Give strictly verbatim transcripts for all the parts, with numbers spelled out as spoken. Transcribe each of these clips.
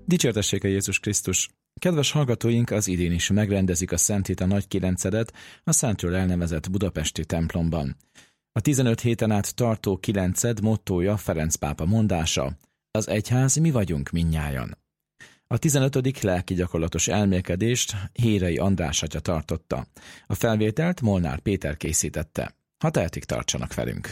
Dicsértessék a Jézus Krisztus! Kedves hallgatóink, az idén is megrendezik a Szent Hét a Nagykilencedet a Szentről elnevezett budapesti templomban. A tizenöt héten át tartó kilenced mottója Ferenc pápa mondása: az egyház mi vagyunk mindnyájan. A tizenötödik lelki gyakorlatos elmélkedést Hírei András atya tartotta. A felvételt Molnár Péter készítette. Ha tehetik, tartsanak velünk!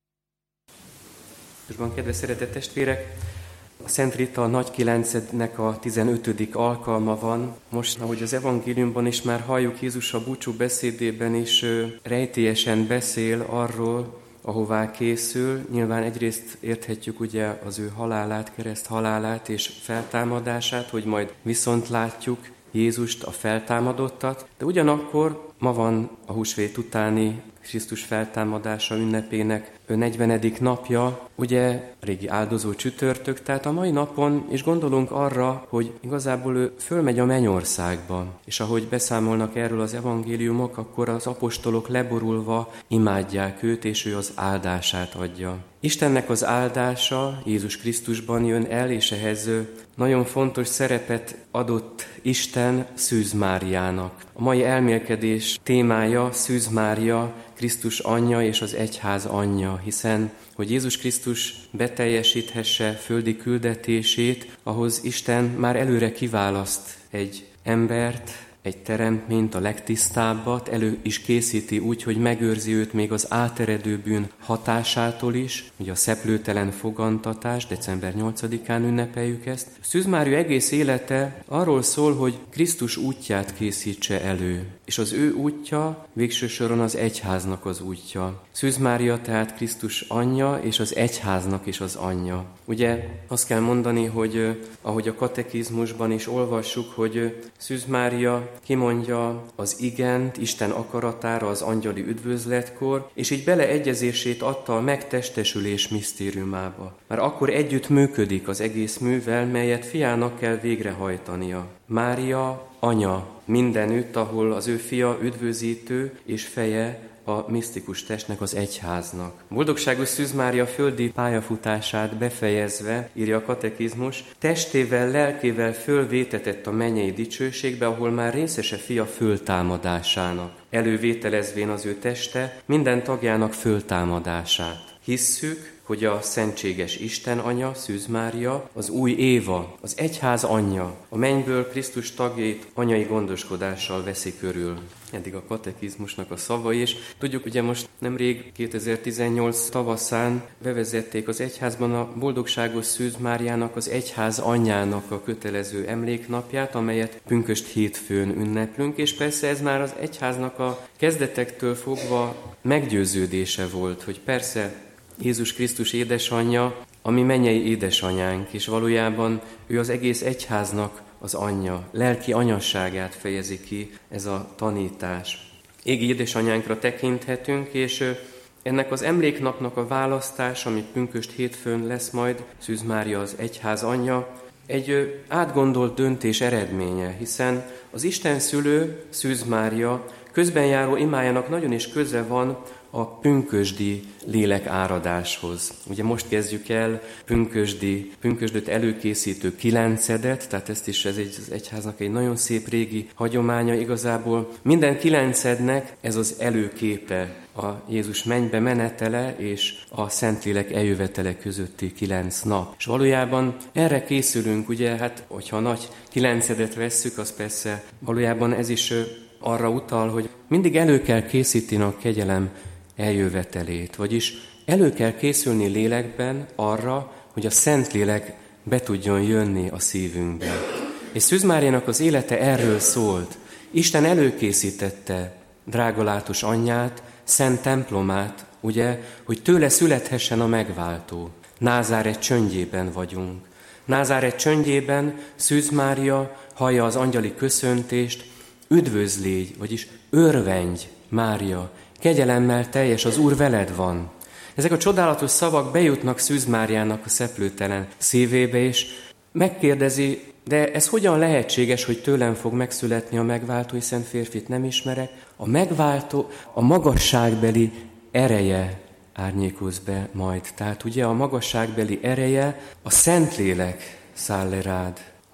Krisztusban, kedves szeretett testvérek! A Szent Rita a Nagykilencednek a tizenötödik alkalma van. Most, ahogy az evangéliumban is már halljuk, Jézus a búcsú beszédében is rejtélyesen beszél arról, ahová készül. Nyilván egyrészt érthetjük ugye az ő halálát, kereszt halálát és feltámadását, hogy majd viszont látjuk Jézust, a feltámadottat, de ugyanakkor ma van a húsvét utáni Krisztus feltámadása ünnepének negyvenedik napja, ugye régi áldozó csütörtök, tehát a mai napon is gondolunk arra, hogy igazából ő fölmegy a mennyországba, és ahogy beszámolnak erről az evangéliumok, akkor az apostolok leborulva imádják őt, és ő az áldását adja. Istennek az áldása Jézus Krisztusban jön el, és ehhez nagyon fontos szerepet adott Isten Szűz Máriának. A mai elmélkedés témája Szűz Mária, Krisztus anyja és az egyház anyja, hiszen, hogy Jézus Krisztus beteljesíthesse földi küldetését, ahhoz Isten már előre kiválaszt egy embert, egy teremtményt, a legtisztábbat, elő is készíti úgy, hogy megőrzi őt még az áteredő bűn hatásától is. Ugye a szeplőtelen fogantatás, december nyolcadikán ünnepeljük ezt. Szűz Mária egész élete arról szól, hogy Krisztus útját készítse elő, és az ő útja végső soron az egyháznak az útja. Szűz Mária tehát Krisztus anyja, és az egyháznak is az anyja. Ugye azt kell mondani, hogy ahogy a katekizmusban is olvassuk, hogy Szűz Mária kimondja az igent Isten akaratára az angyali üdvözletkor, és így beleegyezését adta a megtestesülés misztériumába. Már akkor együtt működik az egész művel, melyet fiának kell végrehajtania. Mária anya mindenütt, ahol az ő fia üdvözítő és feje a misztikus testnek, az egyháznak. Boldogságos Szűz Mária földi pályafutását befejezve, írja a katekizmus, testével, lelkével fölvétetett a mennyei dicsőségbe, ahol már részese fia föltámadásának, elővételezvén az ő teste minden tagjának föltámadását. Hisszük, hogy a szentséges Isten anya, Szűz Mária, az új Éva, az egyház anyja, a mennyből Krisztus tagjait anyai gondoskodással veszi körül. Eddig a katekizmusnak a szavai, és tudjuk, ugye most nemrég kétezer-tizennyolc tavaszán bevezették az egyházban a boldogságos Szűz Máriának, az egyház anyjának a kötelező emléknapját, amelyet pünkösd hétfőn ünneplünk, és persze ez már az egyháznak a kezdetektől fogva meggyőződése volt, hogy persze Jézus Krisztus édesanyja, a mi mennyei édesanyánk, és valójában ő az egész egyháznak az anyja, lelki anyasságát fejezi ki ez a tanítás. Égi édesanyánkra tekinthetünk, és ennek az emléknapnak a választás, ami pünkösd hétfőn lesz majd, Szűz Mária az egyház anyja, egy átgondolt döntés eredménye, hiszen az Isten szülő, Szűz Mária közbenjáró imájának nagyon is köze van a pünkösdi lélekáradáshoz. Ugye most kezdjük el pünkösdi, pünkösdöt előkészítő kilencedet, tehát ezt is ez egy, az egyháznak egy nagyon szép régi hagyománya igazából. Minden kilencednek ez az előképe a Jézus mennybe menetele és a Szentlélek eljövetele közötti kilenc nap. És valójában erre készülünk, ugye, hát hogyha a nagy kilencedet vesszük, az persze valójában ez is arra utal, hogy mindig elő kell készíteni a kegyelem eljövetelét, vagyis elő kell készülni lélekben arra, hogy a Szentlélek be tudjon jönni a szívünkbe. És Szűz Máriának az élete erről szólt. Isten előkészítette drágalátos anyját, szent templomát, ugye, hogy tőle születhessen a megváltó. Názáret csöndjében vagyunk. Názáret csöndjében Szűz Mária hallja az angyali köszöntést: üdvözlégy, vagyis örvendj, Mária, kegyelemmel teljes, az Úr veled van. Ezek a csodálatos szavak bejutnak Szűz Máriának a szeplőtelen szívébe, és megkérdezi, de ez hogyan lehetséges, hogy tőlem fog megszületni a megváltó, hiszen férfit nem ismerek? A megváltó, a magasságbeli ereje árnyékoz be majd. Tehát ugye a magasságbeli ereje, a Szentlélek száll le rád,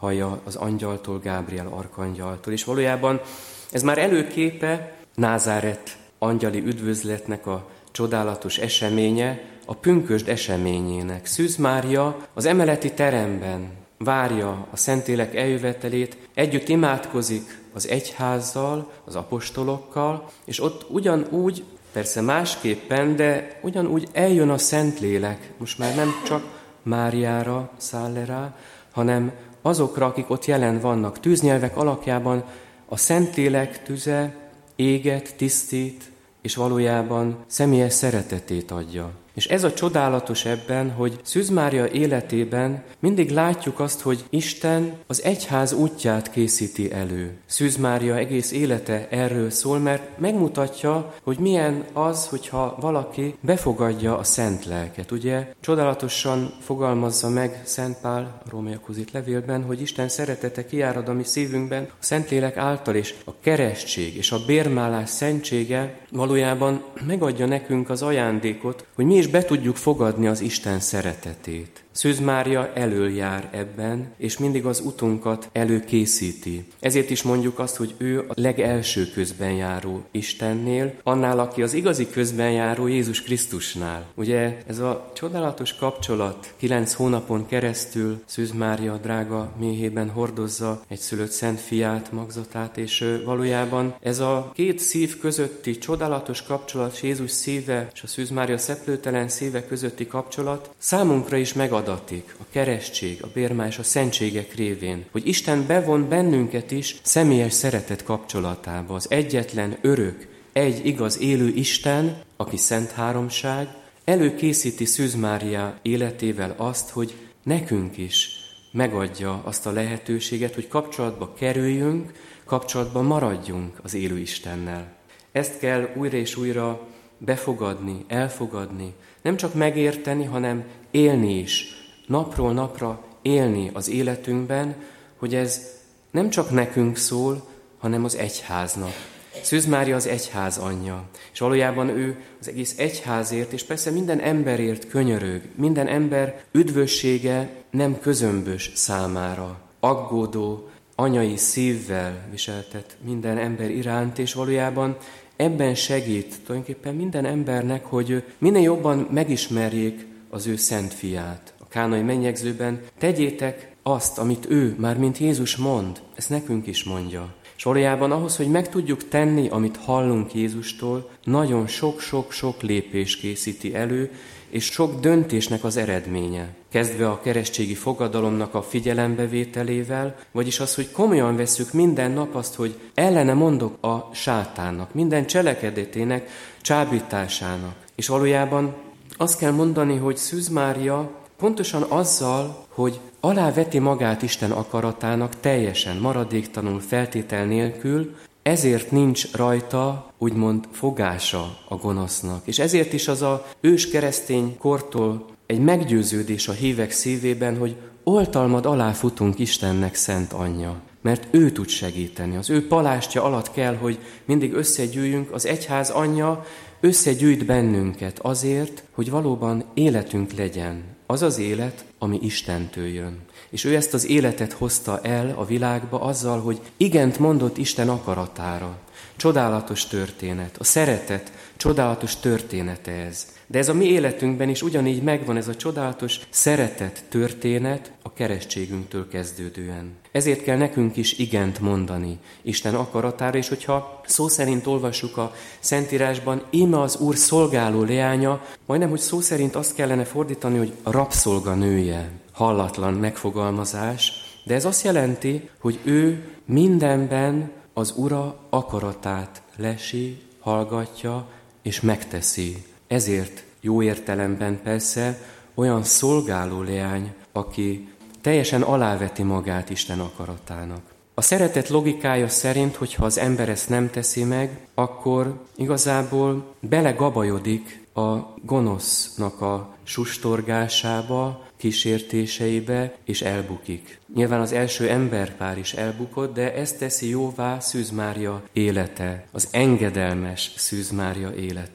hallja az angyaltól, Gábriel arkangyaltól. És valójában ez már előképe Názáret angyali üdvözletnek a csodálatos eseménye, a pünkösd eseményének. Szűz Mária az emeleti teremben várja a Szentlélek eljövetelét, együtt imádkozik az egyházzal, az apostolokkal, és ott ugyanúgy, persze másképpen, de ugyanúgy eljön a Szentlélek. Most már nem csak Máriára száll rá, hanem azokra, akik ott jelen vannak. Tűznyelvek alakjában a Szentlélek tüze éget, tisztít, és valójában személyes szeretetét adja. És ez a csodálatos ebben, hogy Szűz Mária életében mindig látjuk azt, hogy Isten az egyház útját készíti elő. Szűz Mária egész élete erről szól, mert megmutatja, hogy milyen az, hogyha valaki befogadja a Szent Lelket. Ugye csodálatosan fogalmazza meg Szent Pál a Rómaiakhoz írt levélben, hogy Isten szeretete kiárad a mi szívünkben a Szentlélek által, és a keresztség és a bérmálás szentsége valójában megadja nekünk az ajándékot, hogy mi is be tudjuk fogadni az Isten szeretetét. Szűz Mária elöljár ebben, és mindig az utunkat előkészíti. Ezért is mondjuk azt, hogy ő a legelső közbenjáró Istennél, annál, aki az igazi közbenjáró Jézus Krisztusnál. Ugye ez a csodálatos kapcsolat kilenc hónapon keresztül Szűz Mária drága méhében hordozza egyszülött szent fiát, magzatát, és valójában ez a két szív közötti csodálatos kapcsolat, Jézus szíve és a Szűz Mária szeplőtelen szíve közötti kapcsolat számunkra is megad adatik, a keresztség, a bérmá és a szentségek révén, hogy Isten bevon bennünket is személyes szeretet kapcsolatába. Az egyetlen, örök, egy igaz élő Isten, aki szent háromság, előkészíti Szűz Mária életével azt, hogy nekünk is megadja azt a lehetőséget, hogy kapcsolatba kerüljünk, kapcsolatba maradjunk az élő Istennel. Ezt kell újra és újra befogadni, elfogadni, nem csak megérteni, hanem élni is, napról napra élni az életünkben, hogy ez nem csak nekünk szól, hanem az egyháznak. Szűz Mária az egyház anyja, és valójában ő az egész egyházért, és persze minden emberért könyörög, minden ember üdvössége nem közömbös számára, aggódó, anyai szívvel viseltet minden ember iránt, és valójában ebben segít tulajdonképpen minden embernek, hogy minél jobban megismerjék az ő szent fiát. A kánai mennyegzőben tegyétek azt, amit ő, már mint Jézus mond, ezt nekünk is mondja. És valójában ahhoz, hogy meg tudjuk tenni, amit hallunk Jézustól, nagyon sok-sok-sok lépés készíti elő, és sok döntésnek az eredménye. Kezdve a keresztségi fogadalomnak a figyelembevételével, vagyis az, hogy komolyan vesszük minden nap azt, hogy ellene mondok a sátánnak, minden cselekedetének, csábításának. És valójában azt kell mondani, hogy Szűz Mária pontosan azzal, hogy aláveti magát Isten akaratának teljesen, maradéktalanul, feltétel nélkül, ezért nincs rajta, úgymond fogása a gonosznak. És ezért is az a ős keresztény kortól egy meggyőződés a hívek szívében, hogy oltalmad alá futunk Istennek szent anyja. Mert ő tud segíteni. Az ő palástja alatt kell, hogy mindig összegyűjjünk. Az egyház anyja összegyűjt bennünket azért, hogy valóban életünk legyen. Az az élet, ami Istentől jön. És ő ezt az életet hozta el a világba azzal, hogy igent mondott Isten akaratára. Csodálatos történet. A szeretet csodálatos története ez. De ez a mi életünkben is ugyanígy megvan ez a csodálatos szeretet történet a keresztségünktől kezdődően. Ezért kell nekünk is igent mondani Isten akaratára, és hogyha szó szerint olvassuk a Szentírásban, íme az Úr szolgáló leánya, majdnem, hogy szó szerint azt kellene fordítani, hogy rabszolga nője. Hallatlan megfogalmazás, de ez azt jelenti, hogy ő mindenben az Ura akaratát lesi, hallgatja és megteszi. Ezért jó értelemben persze olyan szolgáló leány, aki teljesen aláveti magát Isten akaratának. A szeretet logikája szerint, hogyha az ember ezt nem teszi meg, akkor igazából belegabajodik a gonosznak a sustorgásába, kísértéseibe, és elbukik. Nyilván az első emberpár is elbukott, de ezt teszi jóvá Szűz Mária élete, az engedelmes Szűz Mária élete.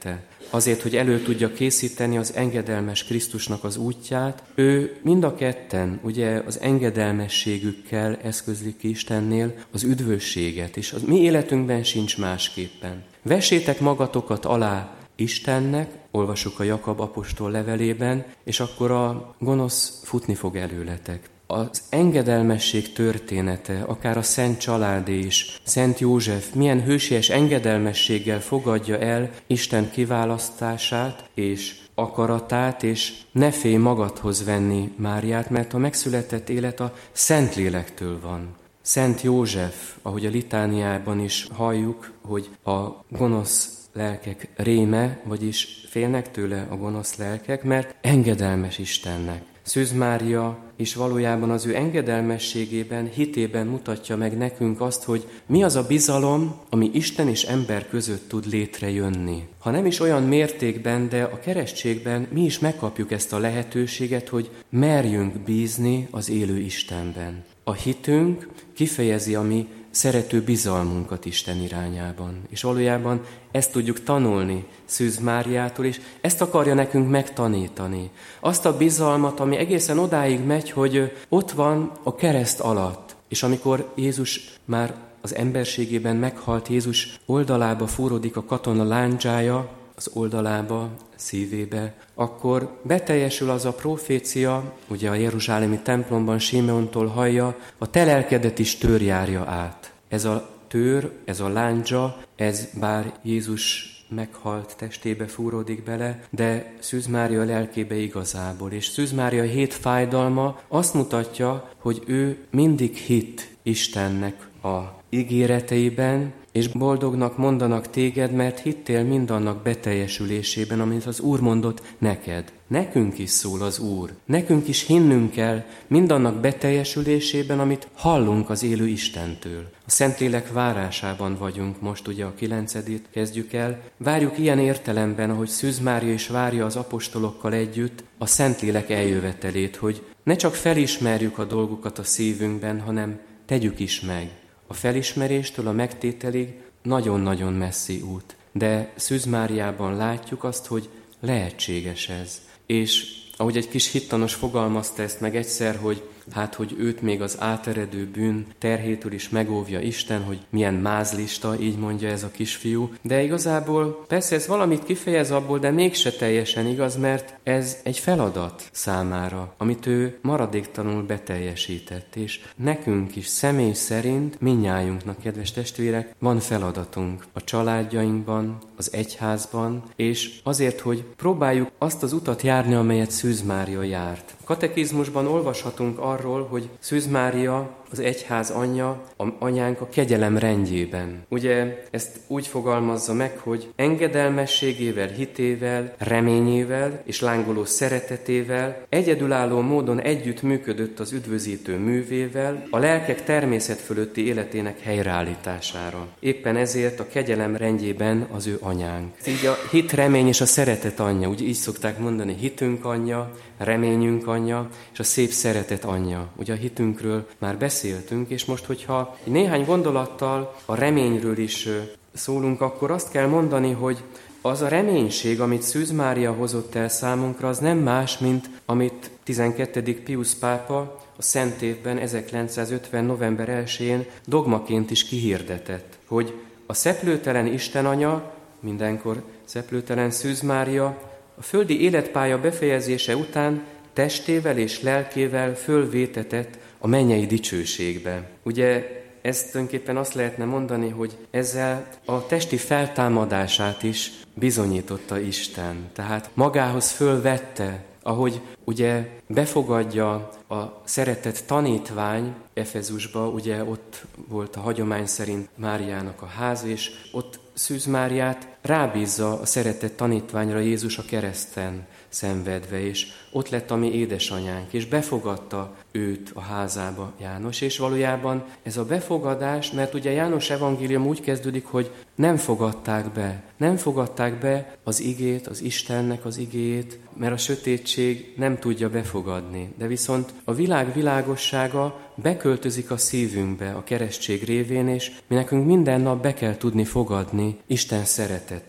azért, hogy elő tudja készíteni az engedelmes Krisztusnak az útját. Ő mind a ketten ugye az engedelmességükkel eszközlik ki Istennél az üdvösséget, és az mi életünkben sincs másképpen. Vessétek magatokat alá Istennek, olvasjuk a Jakab apostol levelében, és akkor a gonosz futni fog előletek. Az engedelmesség története, akár a Szent Családé is, Szent József milyen hősies engedelmességgel fogadja el Isten kiválasztását és akaratát, és ne félj magadhoz venni Máriát, mert a megszületett élet a Szentlélektől van. Szent József, ahogy a litániában is halljuk, hogy a gonosz lelkek réme, vagyis félnek tőle a gonosz lelkek, mert engedelmes Istennek. Szűz Mária is valójában az ő engedelmességében, hitében mutatja meg nekünk azt, hogy mi az a bizalom, ami Isten és ember között tud létrejönni. Ha nem is olyan mértékben, de a keresztségben mi is megkapjuk ezt a lehetőséget, hogy merjünk bízni az élő Istenben. A hitünk kifejezi a mi szerető bizalmunkat Isten irányában. És valójában ezt tudjuk tanulni Szűz Máriától, és ezt akarja nekünk megtanítani. Azt a bizalmat, ami egészen odáig megy, hogy ott van a kereszt alatt. És amikor Jézus már az emberségében meghalt, Jézus oldalába fúródik a katona láncsája, az oldalába, szívébe, akkor beteljesül az a profécia, ugye a jeruzsálemi templomban Simeontól hallja, a te lelkedet is tőr járja át. Ez a tőr, ez a láncsa, ez bár Jézus meghalt testébe fúródik bele, de Szűz Mária lelkébe igazából. És Szűz Mária hét fájdalma azt mutatja, hogy ő mindig hitt Istennek a ígéreteiben, és boldognak mondanak téged, mert hittél mindannak beteljesülésében, amit az Úr mondott neked. Nekünk is szól az Úr. Nekünk is hinnünk kell mindannak beteljesülésében, amit hallunk az élő Istentől. A Szentlélek várásában vagyunk most, ugye a kilencedét kezdjük el. Várjuk ilyen értelemben, ahogy Szűz Mária is várja az apostolokkal együtt a Szentlélek eljövetelét, hogy ne csak felismerjük a dolgokat a szívünkben, hanem tegyük is meg. A felismeréstől a megtételig nagyon-nagyon messzi út. De Szűz Máriában látjuk azt, hogy lehetséges ez. És ahogy egy kis hittanos fogalmazta ezt meg egyszer, hogy hát, hogy őt még az áteredő bűn terhétől is megóvja Isten, hogy milyen mázlista, így mondja ez a kisfiú. De igazából persze ez valamit kifejez abból, de mégse teljesen igaz, mert ez egy feladat számára, amit ő maradéktalanul beteljesített. És nekünk is személy szerint, mindnyájunknak, kedves testvérek, van feladatunk a családjainkban, az egyházban, és azért, hogy próbáljuk azt az utat járni, amelyet Szűz Mária járt. A katekizmusban olvashatunk arról, hogy Szűz Mária az egyház anyja, a anyánk a kegyelem rendjében. Ugye ezt úgy fogalmazza meg, hogy engedelmességével, hitével, reményével és lángoló szeretetével egyedülálló módon együtt működött az üdvözítő művével a lelkek természet fölötti életének helyreállítására. Éppen ezért a kegyelem rendjében az ő anyánk. Így a hit, remény és a szeretet anyja, úgy így szokták mondani, hitünk anyja, reményünk anyja, és a szép szeretet anyja. Ugye a hitünkről már beszéltünk, és most, hogyha néhány gondolattal a reményről is szólunk, akkor azt kell mondani, hogy az a reménység, amit Szűz Mária hozott el számunkra, az nem más, mint amit tizenkettedik Piusz pápa a Szent Évben ezerkilencszázötven. november elsején dogmaként is kihirdetett, hogy a szeplőtelen Istenanya, mindenkor szeplőtelen Szűz Mária, a földi életpálya befejezése után testével és lelkével fölvétetett a mennyei dicsőségbe. Ugye ezt tulajdonképpen azt lehetne mondani, hogy ezzel a testi feltámadását is bizonyította Isten. Tehát magához fölvette, ahogy ugye befogadja a szeretett tanítvány Efezusba, ugye ott volt a hagyomány szerint Máriának a ház, és ott Szűz Máriát rábízza a szeretett tanítványra Jézus a kereszten szenvedve, és ott lett a mi édesanyánk, és befogadta őt a házába János, és valójában ez a befogadás, mert ugye János evangélium úgy kezdődik, hogy nem fogadták be, nem fogadták be az igét, az Istennek az igéjét, mert a sötétség nem tudja befogadni. De viszont a világ világossága beköltözik a szívünkbe a keresztség révén, és mi nekünk minden nap be kell tudni fogadni Isten szeretetét.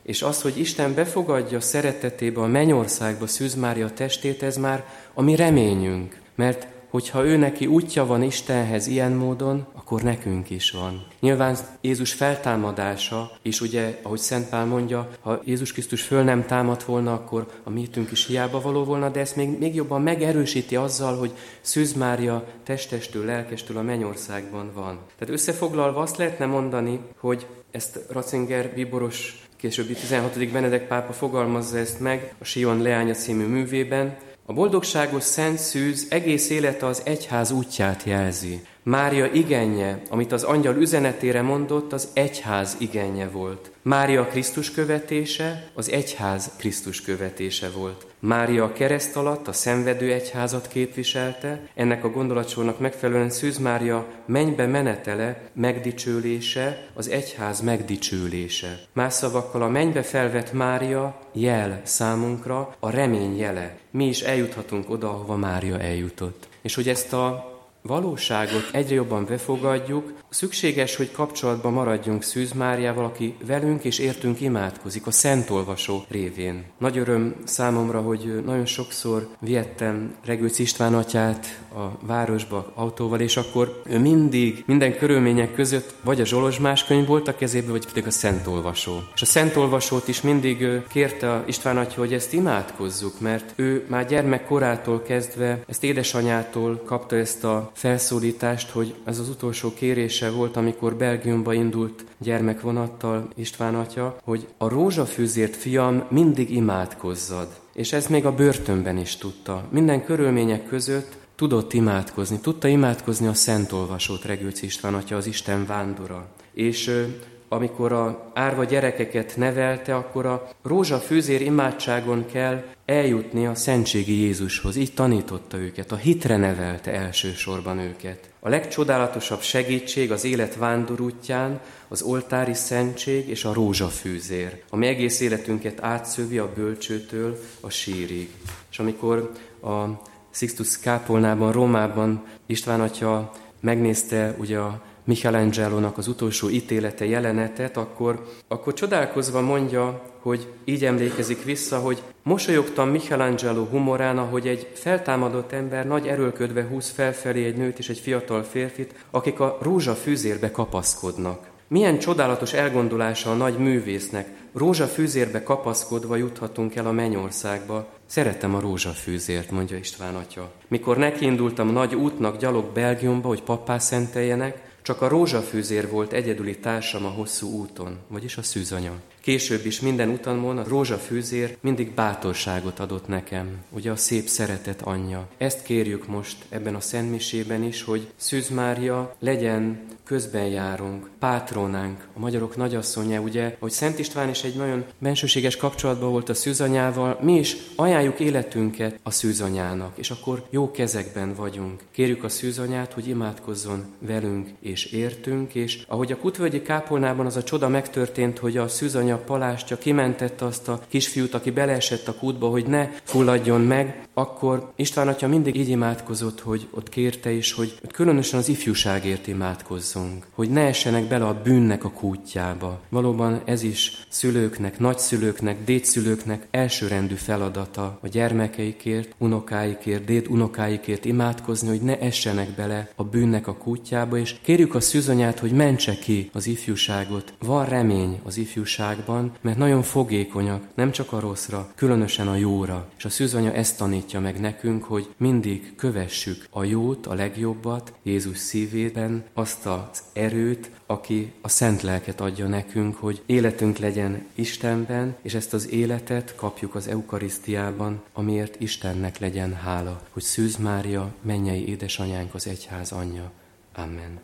És az, hogy Isten befogadja szeretetébe a mennyországba Szűz Mária testét, ez már a mi reményünk. Mert hogyha ő neki útja van Istenhez ilyen módon, akkor nekünk is van. Nyilván Jézus feltámadása, és ugye, ahogy Szent Pál mondja, ha Jézus Krisztus föl nem támadt volna, akkor a mi hitünk is hiába való volna, de ezt még, még jobban megerősíti azzal, hogy Szűz Mária testestől, lelkestől a mennyországban van. Tehát összefoglalva azt lehetne mondani, hogy ezt Ratzinger bíboros, későbbi tizenhatodik Benedek pápa fogalmazza ezt meg a Sion Leánya című művében. A boldogságos Szent Szűz egész élete az egyház útját jelzi. Mária igenje, amit az angyal üzenetére mondott, az egyház igenje volt. Mária Krisztus követése, az egyház Krisztus követése volt. Mária a kereszt alatt a szenvedő egyházat képviselte, ennek a gondolatsornak megfelelően Szűz Mária mennybe menetele, megdicsőlése, az egyház megdicsőlése. Más szavakkal a mennybe felvett Mária jel számunkra, a remény jele. Mi is eljuthatunk oda, ahova Mária eljutott. És hogy ezt a valóságot egyre jobban befogadjuk, szükséges, hogy kapcsolatban maradjunk Szűz Máriával, aki velünk és értünk imádkozik, a szentolvasó révén. Nagy öröm számomra, hogy nagyon sokszor viettem Regőc István atyát a városba autóval, és akkor ő mindig, minden körülmények között vagy a Zsolozsmás könyv volt a kezében, vagy pedig a szentolvasó. És a szentolvasót is mindig kérte István atya, hogy ezt imádkozzuk, mert ő már gyermekkorától kezdve ezt édesanyától kapta ezt a felszólítást, hogy ez az utolsó kérése volt, amikor Belgiumba indult gyermekvonattal István atya, hogy a rózsafűzért, fiam, mindig imádkozzad. És ez még a börtönben is tudta. Minden körülmények között tudott imádkozni. Tudta imádkozni a szentolvasót, Regőc István atya, az Isten vándora. És amikor a árva gyerekeket nevelte, akkor a rózsafűzér imádságon kell eljutni a szentségi Jézushoz. Így tanította őket, a hitre nevelte elsősorban őket. A legcsodálatosabb segítség az élet vándorútján az oltári szentség és a rózsafűzér, ami egész életünket átszövi a bölcsőtől a sírig. És amikor a Sixtus kápolnában, Rómában István atya megnézte ugye a Michelangelónak az utolsó ítélete jelenetet, akkor, akkor csodálkozva mondja, hogy így emlékezik vissza, hogy mosolyogtam Michelangelo humorán, ahogy egy feltámadott ember nagy erőlködve húz felfelé egy nőt és egy fiatal férfit, akik a rózsafűzérbe kapaszkodnak. Milyen csodálatos elgondolása a nagy művésznek. Rózsafűzérbe kapaszkodva juthatunk el a mennyországba. Szeretem a rózsafűzért, mondja István atya. Mikor nekiindultam nagy útnak gyalog Belgiumba, hogy pappá szenteljenek, csak a rózsafűzér volt egyedüli társam a hosszú úton, vagyis a szűzanya. Később is minden utamon a rózsafűzér mindig bátorságot adott nekem, ugye a szép szeretet anyja. Ezt kérjük most ebben a szentmisében is, hogy Szűz Mária legyen közbenjárunk, pátronánk, a magyarok nagyasszonya, ugye, hogy Szent István is egy nagyon bensőséges kapcsolatban volt a szűzanyával, mi is ajánljuk életünket a szűzanyának, és akkor jó kezekben vagyunk. Kérjük a szűzanyát, hogy imádkozzon velünk és értünk, és ahogy a Kutvölgyi kápolnában az a csoda megtörtént, hogy a szűzanya palástja kimentette azt a kisfiút, aki beleesett a kútba, hogy ne fulladjon meg, akkor István atya mindig így imádkozott, hogy ott kérte is, hogy különösen az ifjúságért imádkozzunk, hogy ne essenek bele a bűnnek a kútjába. Valóban ez is szülőknek, nagyszülőknek, dédszülőknek elsőrendű feladata a gyermekeikért, unokáikért, déd unokáikért imádkozni, hogy ne essenek bele a bűnnek a kútjába, és kérjük a szűzanyát, hogy mentse ki az ifjúságot. Van remény az ifjúságban, mert nagyon fogékonyak, nem csak a rosszra, különösen a jóra. És a szűzanya ezt tanítja meg nekünk, hogy mindig kövessük a jót, a legjobbat Jézus szívében, azt az erőt, aki a szent lelket adja nekünk, hogy életünk legyen Istenben, és ezt az életet kapjuk az eukarisztiában, amiért Istennek legyen hála, hogy Szűz Mária, mennyei édesanyánk, az egyház anyja. Amen.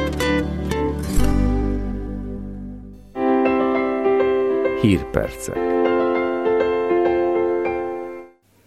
Hírpercek.